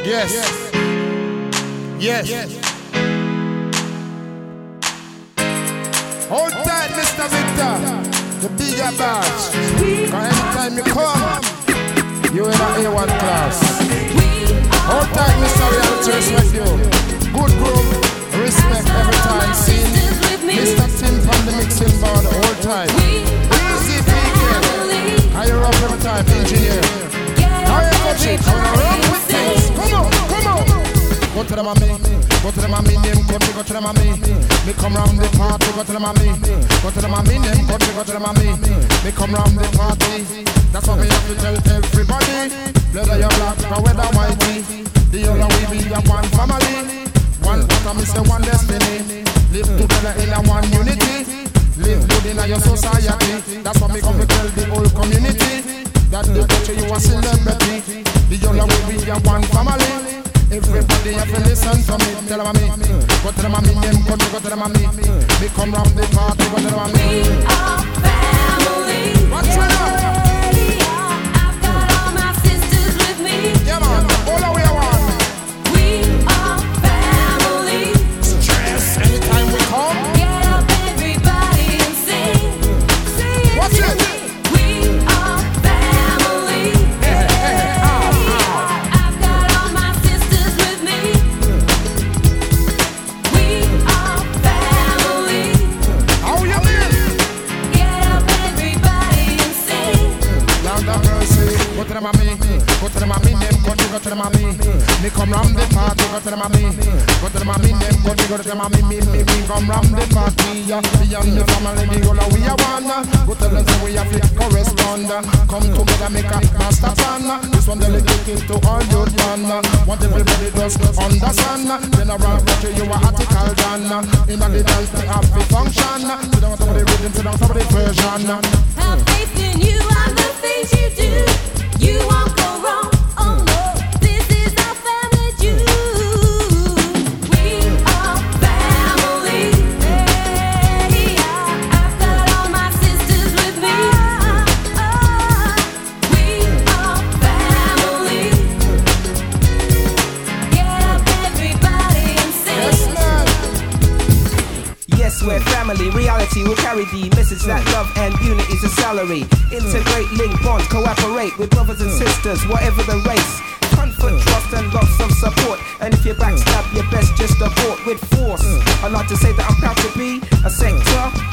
Yes. Yes. Hold tight, Mr. Victor. The bigger badge. Cause anytime you come, you in a A1 class. Hold tight, Mr. Reality, respect you. Good groove, respect every time. Seen Mr. Tim from the mixing board, hold tight. Easy peeking. How you rough every time, engineer? How you coaching? How you rough with things? Come on, come on. Go to the mommy, name country, go to the mommy. Me come round the party, go to the mommy. Go to the mommy, name country, go to the mommy. Me come round the party. That's what me have to tell everybody. Whether you're black or whether whitey, the other we be a one family. One water, me say one destiny. Live together in a one unity. Live good in your society. That's what me come to tell the whole community. That the culture you a celebrity. The other we be a one family. Everybody have to listen to me. Tell them me. Go to the mommy, them country, go to the mommy. Me come round the party, go to the mommy. We are family. What's your name? I've got all my sisters with me. Yeah man, all the way around. We are family. Stress anytime we come. Get up everybody and sing. Sing it. What's to it? me. We are family. I've got all my sisters with me. We are family. How you mean? Get up everybody and sing. Lord have mercy. Go to the mommy, go to the mommy, them country, go to the mommy. Me come round the party, go to the mommy. Go to the mommy, them country, go to the mommy. Me come round the party. Me and the family, the whole of we are one. Go tell us we have to correspond. Come together, make a master plan. This one dedicated to all youth man. Want everybody just understand. General culture, you are article done. In the dance, they have to function. Sit down some of the rhythm, sit down some of the version. Have faith in you and the things you do. You won't go wrong. Oh no, this is our family jewel. We are family. I've got all my sisters with me. We are family. Get up everybody and sing. Yes, man. Yes, we're family. Reality will carry the message that love and unity is a salary. Integrate, link, bond, cooperate with brothers and sisters, whatever the race. Comfort, trust, and lots of support. And if you backstab, you best just abort with force. I like to say that I'm proud to be a sector